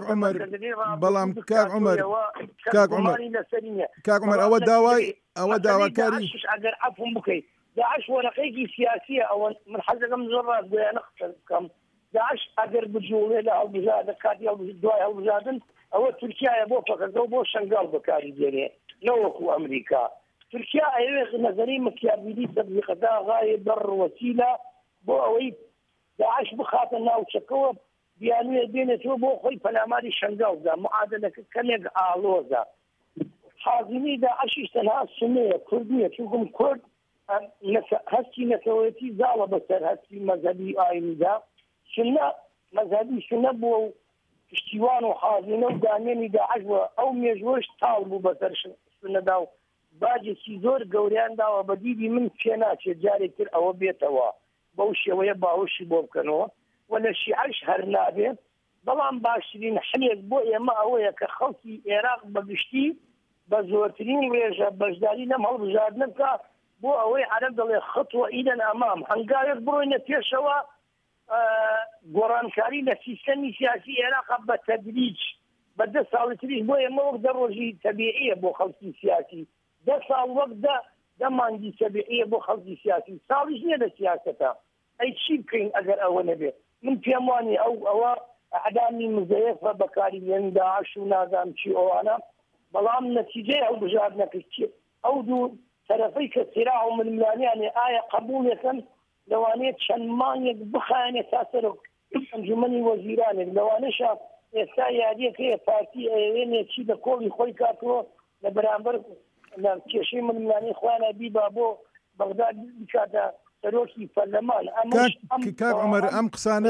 عومەر ئەوە داواکاری ئەگەر عەفوم بکەیت داعش وەرەقەیەکی سیاسیە ئەوە من حەزەکەم زۆر ڕاست بۆیانە قسە بکەم داعش ئەگەر بجوڵێ لە هەڵبژاردە کاتی دوای هەڵبژاردن ئەوە تورکیایە بۆ پەکەکە و بۆ شەنگاڵ بەکاری دێنێ نەوەکو ئەمریکا تورکیا ئەوێ نەزەری مکیاویلی تەبلیغەکە غایە بەڕ وەسیلە بۆ ئەوەی داعش بخاتە ناوچەکەوە بیانوێ بێنێتەوە بۆ خۆی پەلاماری شەنگاڵدا معادلەکە کەمێک ئاڵۆزە حازمی داعشیش تەنها سنەیە کوردیە چونکم کورد هەستی نەتەوەیەتی زاڵە بەسەر هەستی مەذهبی ئاینیدا سنە مەذهبی سنە بۆ پشتیوان و حازمینە و دامێنی داعش بووە ئەو مێژوەش تاڵ بوو بەسەر سنەدا و باجێکی زۆر گەوریان داوە بە دیدی من پێ ناچێت جارێک تر ئەوە بێتەوە بەو شێوەیە باوەشی بۆ بکەنەوە و لە شیعەش هەر نابێت بەڵام باشترین حلێک بۆ ئێمە ئەوەیە کە خەڵکی عێراق بەگشتی بە زۆرترین ڕێژە بەشداری لەم هەڵبژاردنە بکە بۆ ئەوەی عەرەب دەڵێ خطوە ئیدەن ئەمام هەنگاوێک بڕۆینە پێشەوە گۆڕانکاری لە سیستەمی سیاسی عێراق بە تەدریج بە 10 ساڵی تریش بۆ ئێمە وەک 10 ڕۆژی تەبیعیە بۆ خەڵکی سیاسی 10 ساڵ وەک 10 مانگی تەبیعیە بۆ خەڵکی سیاسی ساڵیش نییە لە سیاسەتە ئەی چی بکەین ئەگەر ئەوە نەبێت من پێم وانی ئەوە ئەعدامی مزەیەفە بەکاری هێن داعش و نازانم چی ئەوانە بەڵام نەتیجەی هەڵبژاردنەکە ئەو دوو تەرەفەی کە سیراع و ململانیانێ ئایا قبوڵێکن لەوانەیە چەند مانگێک بخایەنێ تا سەر ئەنجومەنی وەزیرانێک لەوانەشە ئێستا یادیەک هەیە پارتی ئەوێنێ چی لە کۆڵی خۆی کاتەوە لە بەرامبەر لە کێشەی ململانی خۆیانە بیبا بۆ بەغداد بکاتە سەرۆکی پەرلەمان کاک عومەر ئەم قسانە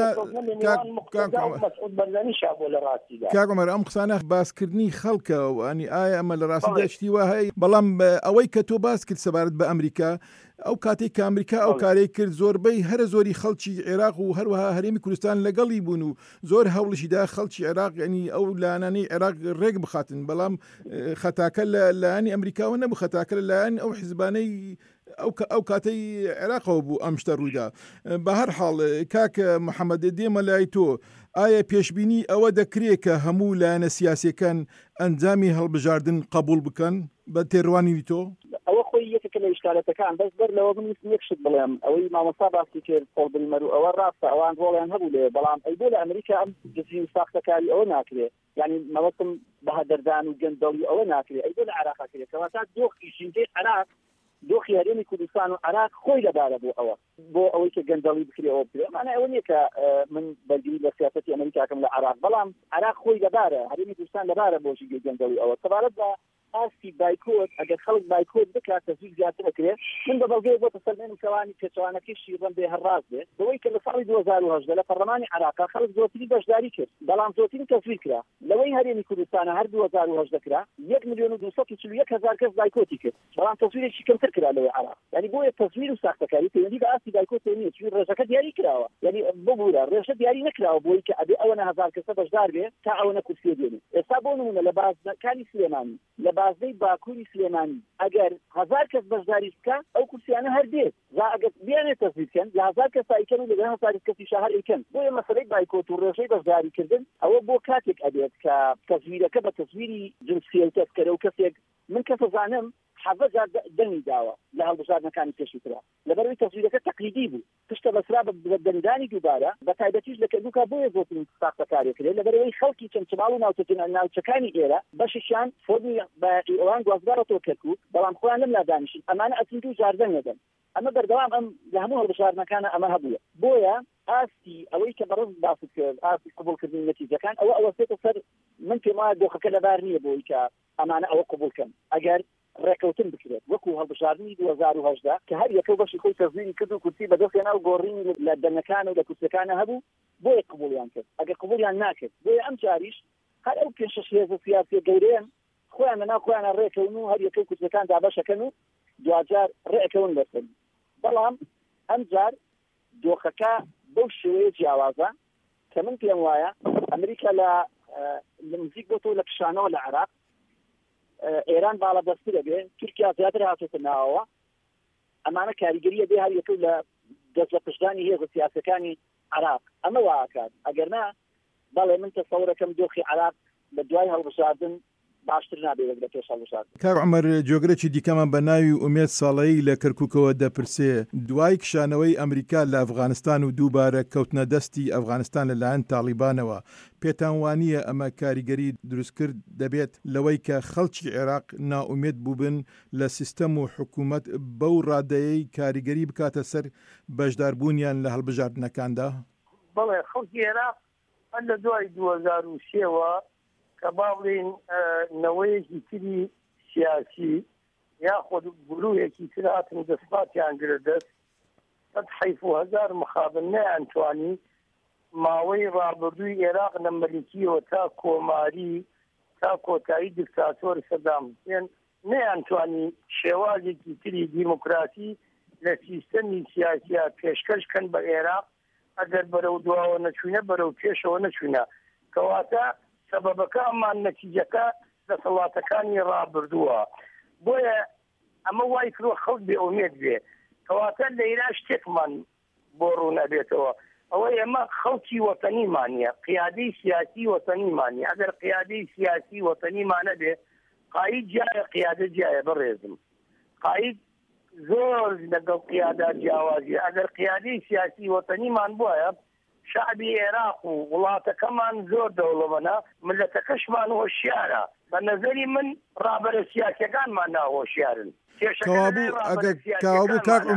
کاک عومەر ئەم قسانە باسکردنی خەڵکە و ئەنی ئایا ئەمە لە ڕاستیدا شتی وا هەیە بەڵام ئەوەی کە تۆ باس کرد سەبارەت بە ئەمریکا ئەو کاتێک کە ئەمریکا ئەو کارێک کرد زۆربەی هەرە زۆری خەڵکی عێراق و هەروەها هەرێمی کوردستان لەگەڵی بوون و زۆر هەوڵشیدا خەڵکی عێراق ینی ئەو لایەنانەی عێراق ڕێک بخاتن بەڵام خەتاکە لە لایەنی ئەمریکاوە نەبوو خەتاکە لە لایەن ئەو حیزبانەی ئەو کاتەی عێراقەوە بوو ئەم شتە ڕوویدا بە هەر حاڵ کاکە محەممەد دێمە لای تۆ ئایا پێشبینی ئەوە دەکرێت کە هەموو لایەنە سیاسیەکان ئەنجامی هەڵبژاردن قبول بکەن بە تێڕوانی تۆ ئەوە خۆی یەکێکە لە ئیشکالەتەکان بەس بەر لەوە من یەکشت بڵێم ئەوەی مامۆستا باسی کرد پۆڵ بریمەر و ئەوە ڕاستە ئەوان ڕۆڵیان هەبوو لێ بەڵام ئەی بۆ لە ئەمریکا ئەم جزئی ساختەکاری ئەوە ناکرێت یعنی مەوەسم بەهەدەردان و گەندەڵی ئەوە ناکرێت ئەی بۆ لە عێراق کرێت کەواتە دۆخی ژینگەی عێراق دۆخی هەرێمی کوردستان و عێراق خۆی لەبارە بۆ ئەوەی کە گەندەڵی بکرێەوە بکرێ مانە ئەوە نییە کە من بەرگری لە سیاسەتی ئەمریکاکەم لە عێراق بەڵام عێراق خۆی لەبارە هەرێمی کوردستان لەبارە بۆ ژینگەی گەندەڵی ئەوە سەبارەت بە ئاستی بایکۆت ئەگەر خەڵک بایکۆت بکات تەزویر زیاتر بکرێت من بە بەڵگەی بۆ تەسەلمێن کەوانی پێچەوانەکەیشی ڕەن بێ هەرڕاست بێت بەوەی کە لە ساڵی 2010 لە پەرلەمانی عێراق خەڵک زۆرتری بەشداری کرد بەڵام زۆرترین تەزویر کرا لەوەی هەرێمی کوردستانە هەر 2010 کرا 1,241,000 کەس بایکۆتی کرد بەڵام تەزویرێکی کەمتر کرا لەوەی عێراق یعنی بۆیە تەزویر و ساختەکاری پەیوەندی بە ئاستی بایکۆت نییە چون ڕێژەکە دیاری کراوە یعنی ببوورە ڕێژە دیاری نەکراوە بۆی کە ئەبێ ئەوە 1000 کەسە بەشدار بێ تا ئەوە کورسیە دێنێت ئێستا بۆ نمونە لە بازرگانی سلێمانی لە بازرگەی باکووری سلێمانی ئەگەر 1000 کەس بەشداری بکە ئەو کورسیانە هەر دێت ئەگەر بیانێت تەزویر بکەن لە 1000 کەس ئەیکەن و لە 1000 کەسی شەهر ئەیکەن بۆیە مەسەلەی بایکۆت و ڕێژەی بەشداریکردن ئەوە بۆ کاتێک ئەبێت کە تەزویرەکە بە تەزویری جنسیەتەکەرە و کەسێک من کە زانم حافظ دني داوا لها البشار كان يكشفها لبروي تصويرك تقليدي بو تشتغل اسراب بدنداني دوباره بتايبتيج لك دوكا بو يزوتين ساقه كاريك لبروي خلقي تمشمالو ناوتنا تشكاني ايرا باششان فودي بايران غوازدار توكلكو بلام خوان لم لا دانش امانه اسندو جاردن يدن اما بردوام ام لهمو البشار كان اما هبويا بويا اسي اويك برز باسك اسي قبول كردن النتيجه كان او صار ممكن ما دوخه كذا بارنيه بويكا امانه او قبول كان اجر ركوتن بكريت وكو هالبشارني 2018 كهر يكو باش يكون تزوين كدو كنتي بدوخ انا وغورين لدنكان ولا كنتكان هبو بو قبول يانك اجر قبول يان ناكد بو ام جاريش هل يمكن شخصيه سياسيه غيرين خويا ريكونو هل يكو كنتكان دابا كانوا دواجار ريكون بس بلام انجار دوخكا بوشوي جوازا كمان كلام وايا امريكا لا المزيك بطو لك شانو العراق ايران بالا دستور به تركيا زیاتر هاتوتناوا امانه کاریگری به هر یکو ل دزله پشتانی هي سیاسەکانی عراق اما واکاد اگرنا بەڵێ من تصوركم دوخي عراق بدواي هالبشاردن باشتر نابێت لە پێش هەڵبژاردن. کاک عومەر جۆگرێکی دیکەمان بە ناوی ئومێد ساڵایی لە کەرکووکەوە دەپرسێ دوای کشانەوەی ئەمریکا لە ئەفغانستان و دووبارە کەوتنە دەستی ئەفغانستان لەلایەن تاڵیبانەوە پێتان وانییە ئەمە کاریگەری دروستکرد دەبێت لەوەی کە خەڵکی عێراق ناومێد بووبن لە سیستەم و حکوومەت بەو ڕادەیەی کاریگەری بکاتە سەر بەشداربوونیان لە هەڵبژاردنەکاندا؟ بەڵێ خەڵکی عێراق لە دوای 2003ەوە کە باڵێن نەوەیەکی تری سیاسی یاخود گروهێکی تر هاتن دەستپاتیان گرە دەست قەت 7,000 مخابن نەیانتوانی ماوەی ڕابردووی عێراق لە مەلیکیەوە تا کۆماری تا کۆتایی دیکتاتۆر سەدام حوسێن نەیانتوانی شێوازێکی تری دیموکراسی لە سیستەمی سیاسیە پێشکەشکەن بە عێراق ئەگەر بەرەو دواوە نەچوونە بەرەو پێشەوە نەچوونە کەواتە سەبەبەکە ئەمان نەتیجەکە دەسەڵاتەکانی ڕابردووە بۆیە ئەمە وای کرۆ خەڵک بێ ئومێد بێ کەواتە لە ئێرا شتێکمان بۆ ڕوو نەبێتەوە ئەوە ئێمە خەڵکی وەتەنیمانە قیادەی سیاسی وەتەنیمانە ئەگەر قیادەی سیاسی وەتەنیمانە بێ قایید جایە قیادە جایە بەڕێزم قایید زۆر لەگەڵ قیادا جیاوازیە ئەگەر قیادەی سیاسی وەتەنیمان بووە شعبی عێراق و وڵاتەکەمان زۆر دەوڵەمەنە ملەتەکەشمان هۆشیارە بە نەزەری من ڕابەرە سیاسیەکانمان ناهۆشیارن کاوابوو کاک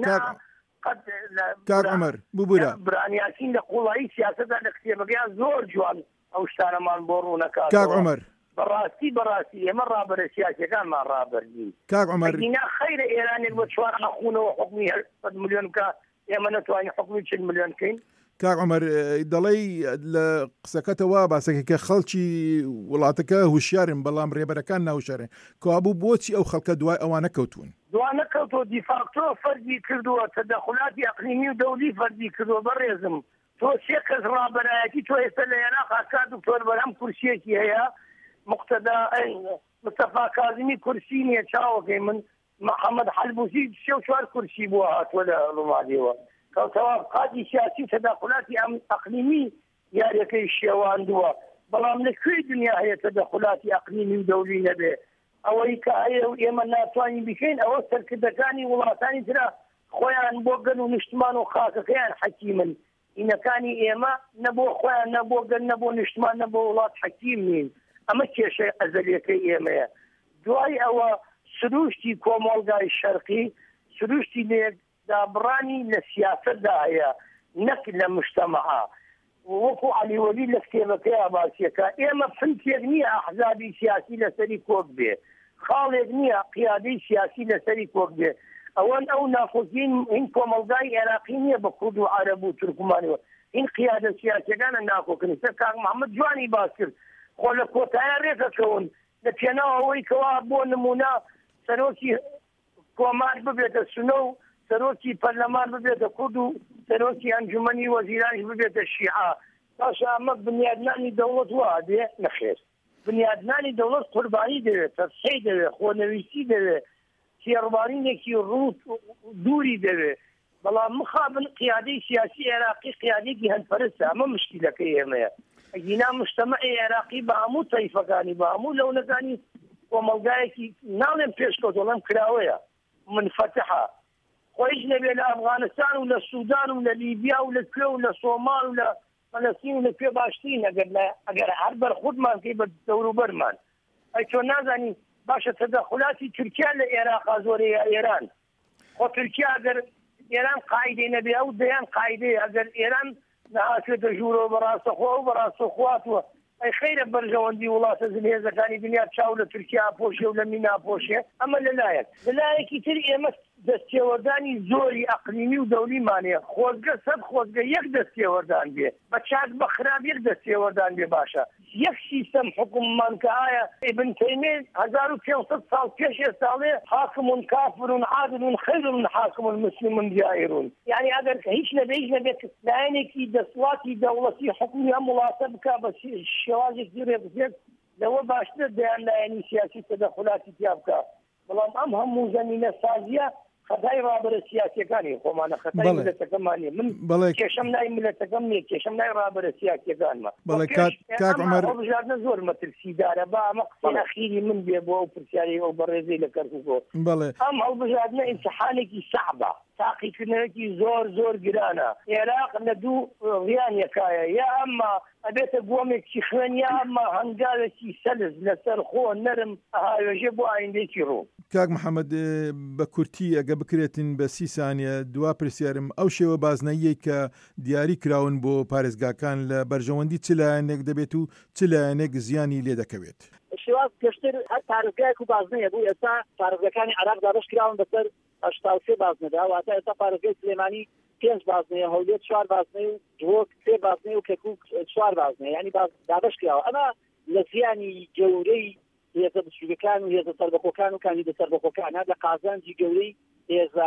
عومەر ببوورە برانیاسین لە قوڵایی سیاسەدا لە کتێبەکەیان زۆر جوان ئەو شتانەمان بۆ ڕوونەکات کاک عومەر بەڕاستی ئێمە ڕابەرە سیاسیەکانمان ڕابەردین کاک عومەر دینا خەیرە ئێرانێک بۆ 4 نەخوونەوە حکمی 100 ملیۆن کە ئێمە نەتوانین حکمی 40 ملیۆن بکەین. کاک عومەر دەڵێی لە قسەکەتەوە باسەکە خەڵکی وڵاتەکە هوشیارن بەڵام ڕێبەرەکان ناوشارن کەوابوو بۆچی ئەو خەڵکە دوای ئەوانە کەوتون دوانە کەوتۆ دیفاکتۆ فەرجی کردووە تەدەخولاتی ئەقلیمی و دەولی فەرجی کردووە بەڕێزم تۆ سێ کەس ڕابەرایەتی تۆ ئێستا لە عێراق کات دکتۆر بەرهەم کورسیەکی هەیە مقتەدا مستەفا کاظمی کورسی نییە چاوەکەی من محەممەد حەلبوسی 3-4 کورسی بووە هاتووە لە ڕوومادیەوە کەوتەوە قاتی سیاسی تەداخلاتی ئەقلیمی یاریەکەی شێواندووە بەڵام لەکوێی دنیا هەیە تەداخلاتی ئەقلیمی و دەولی نەبێ ئەوەی کە هەیە و ئێمە ناتوانین بکەین ئەوە سەرکردەکانی وڵاتانی ترە خۆیان بۆ گەن و نیشتمان و خاکەکەیان حەکیمن ئینەکانی ئێمە نەبۆ خۆیان نەبۆ گەن نەبۆ نیشتمان نەبۆ وڵات حەکیم نین ئەمە کێشەی ئەزەلیەکەی ئێمەیە دوای ئەوە سروشتی کۆمەڵگای شەرقی سروشتی لێک دابڕانی لە سیاسەتدا هەیە نەک لە مجتەمەعا وەکو عەلیوەلی لە کتێبەکەی باسیەکە ئێمە فنتێک نییە ئەحزابی سیاسی لەسەری کۆک بێ خاڵێک نییە قیادەی سیاسی لەسەری کۆک بێ ئەوەن ئەو ناخۆزیین هین کۆمەڵگای عێراقی نییە بە کورد و عەرەب و تورکمانەوە هین قیادە سیاسیەکانە ناکۆکردن سەر کاک محەممەد جوانی باس کرد خۆ لە کۆتایە ڕێکەکەون لە پێناوە ئەوەی کەوا بۆ نمونە سەرۆکی کۆمار ببێتە سونە و سەرۆکی پەرلەمان ببێتە کورد و سەرۆکی ئەنجومەنی وەزیرانیش ببێتە شیعە باشە ئەمە بنیادنانی دەوڵەت وا دێ نەخێر بنیادنانی دەوڵەت قوربانی دەوێت تەفسیح دەوێت خۆنەویسی دەوێت تێڕوانینێکی ڕوت دووری دەوێت بەڵام مخابن قیادەی سیاسی عێراقی قیادێکی هەنفەرستە ئەمە مشکلەکەی ئێمەیە ئەگینا مجتەمەعی عێراقی بە هەموو تەیفەکانی بە هەموو لەونەکانی کۆمەلگایەکی ناڵێن پێشکەوتۆڵەم کراوەیە منفتحە خۆیش نەبێ لە ئەفغانستان و لە سوودان و لە لیبیا و لە کوێ و لە سۆمال و لە فەلەستین و لە کوێ باشترین ئەگەر هەر بەرخودمان کەی بە دەوروبەرمان ئەی تۆ نازانی باشە تەدەخولاتی تورکیا لە عێراقا زۆرەیە ئێران خۆ تورکیا ئەگەر ئێران قاعدەی نەبێ ئەو دەیان قاعدەیە ئەگەر ئێران نەهاتوێتە ژوورەوە بەڕاستەخۆ و بەڕاستەخواتوە ئەی خەیرە بەرژەوەندی وڵاتە زلهێزەکانی دنیا چاو لە تورکیا پۆشێ و لە مینا پۆشێ ئەمە لەلایەکی تر ئێمە دەستێوەردانی زۆری ئەقلیمی و دەولیمانەیە خۆزگە سەد خۆزگە یەک دەستێوەردان بێ بە چاک بە خراپ یەک دەستێوەردان بێ باشە یەک سیستەم حکوممان کە ئایا ابن تەیمیە 1500 ساڵ پێش ئێستاڵێ حاکم کافر عادل خیر من حاکم مسلم جائر یعنی ئەگەر هیچ نەبێت لایەنێکی دەسڵاتی دەوڵەتی حکومی هەم وڵاتە بکا بە شێوازێکی ڕێبزێت لەوە باشتر دەیان لایەنی سیاسی تەدەخولاتی تیا بکە بەڵام ئەم هەموو زەمینە سازیە خەتای ڕابرە سیاسیەکانی خۆمانە خەتای ملەتەکەمانیە من کێشەم نای ملەتەکەم نییە کێشەم نای ڕابرە سیاسیەکانمە کاک عومەر هەڵبژاردنە زۆر مەترسیدارە با ئەمە قسەی ئەخیری من بێ بۆ ئەو پرسیاری ئەو بەڕێزەی لە کەرکووکۆ ئەم هەڵبژاردنە ئیمتیحانێکی سەعبە تاقیکردنەوەکی زۆر گرانە عێراق لە دوو ڕیان یەکایە یا ئەمما ئەبێتە گۆمێکی خوێن یا ئەمما هەنگاوێکی سەلز لەسەر خۆ نەرم ئاوێژێ بۆ ئایندێکی ڕوو کاک محەممەد بە کورتی ئەگە بکرێتن بە 30 سانیە دوا پرسیارم ئەو شێوە بازنەیە کە دیاری کراون بۆ پارێزگاکان لە بەرژەوەندی چ لایەنێک دەبێت و چ لایەنێک زیانی لێ دەکەوێت شێواز گەشتر هەر پارێزگایەک و بازنەیە بوو ئێستا پارێزگاکانی عێراق دابەش کراون بەسەر 83 بازنەدا واتە ئێستا پارێزگای سلێمانی 5 بازنەیە هەولێر 4 بازنەی و دووەک 3 بازنەی و کەرکووک 4 بازنەیە ینی دابەش کراوە ئەمە لە زیانی گەورەی هێزە بچووکەکان و هێزە سەربەخۆکان و کاندیدە سەربەخۆکانە لە قازانجی گەورەی هێزە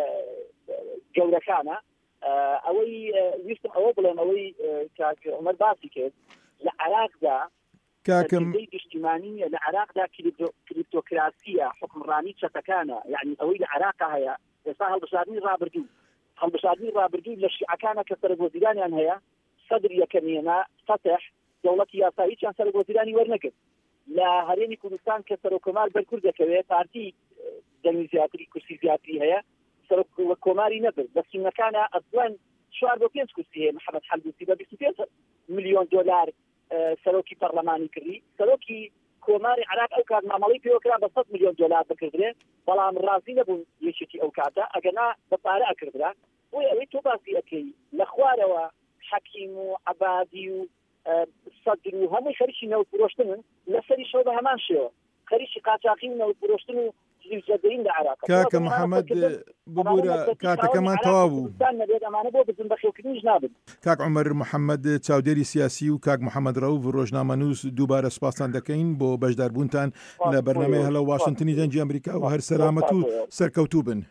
گەورەکانە ئەوەی ویستم ئەوە بڵێم ئەوەی کاک عومەر باسی کرد لە عێراقدا کاکەم نیشتیمانیە لە عێراقدا کریپتۆکراسیە حکمڕانی چەتەکانە یعنی ئەوەی لە عێراقا هەیە ئێستا هەڵبژاردننی ڕابردوو لە شیعەکانە کە سەرۆکوەزیرانیان هەیە سەدر یەکەمیێنە فتح دەوڵەتی یاسایییان سەرۆکوەزیرانی وەرنەگرت لە هەرێمی کوردستان کە سەرۆکۆمار بەرکورد دەکەوێت پارتی دەنگی زیاتری کورسی زیاتری هەیە سەرۆکۆماری نەبرد بە سینەکانە ئەسڵەن 4 بۆ 5 کورسی هەیە محەممەد حەمدوسی بە 25 ملیۆن دۆلار سەرۆکی پەرلەمانی کردی سەرۆکی کۆماری عێراق ئەو کات مامەڵەی پێوەکرا بە 100 ملیۆن دۆلار بکردرێ بەڵام ڕازی نەبوون یەکێتی ئەو کاتە ئەگەنا بە پارە ئەکردرا بۆی ئەوەی تۆ باسی ئەەکەی لە خوارەوە حەکیم و عەبادی و سەدر و هەمووی خەریکی نەوتفرۆشتنن لەسەری شەو بە هەمان شێوە خەریکی قاچاقی و نەوتفرۆشتن و زیوزەدەین لە عێراق کاکە محەممەد ببوورە کاتەکەمان تەواو بوو ئەمانە بۆ بزن بەخێوکردنیش نابن کاک عومەر محەممەد چاودێری سیاسی و کاک محەممەد ڕەوف ڕۆژنامەنووس دووبارە سوپاسان دەکەین بۆ بەشداربوونتان لە بەرنامەی هەلە واشنگتنی دەنگی ئەمریکا و هەر سەلامەت و سەرکەوتوو بن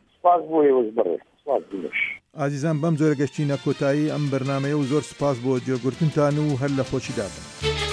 ئازیزان بەم جۆرە گەشتینە کۆتایی ئەم بەرنامەیە و زۆر سوپاس بۆ جێگورتنتان و هەر لە خۆشی دادن.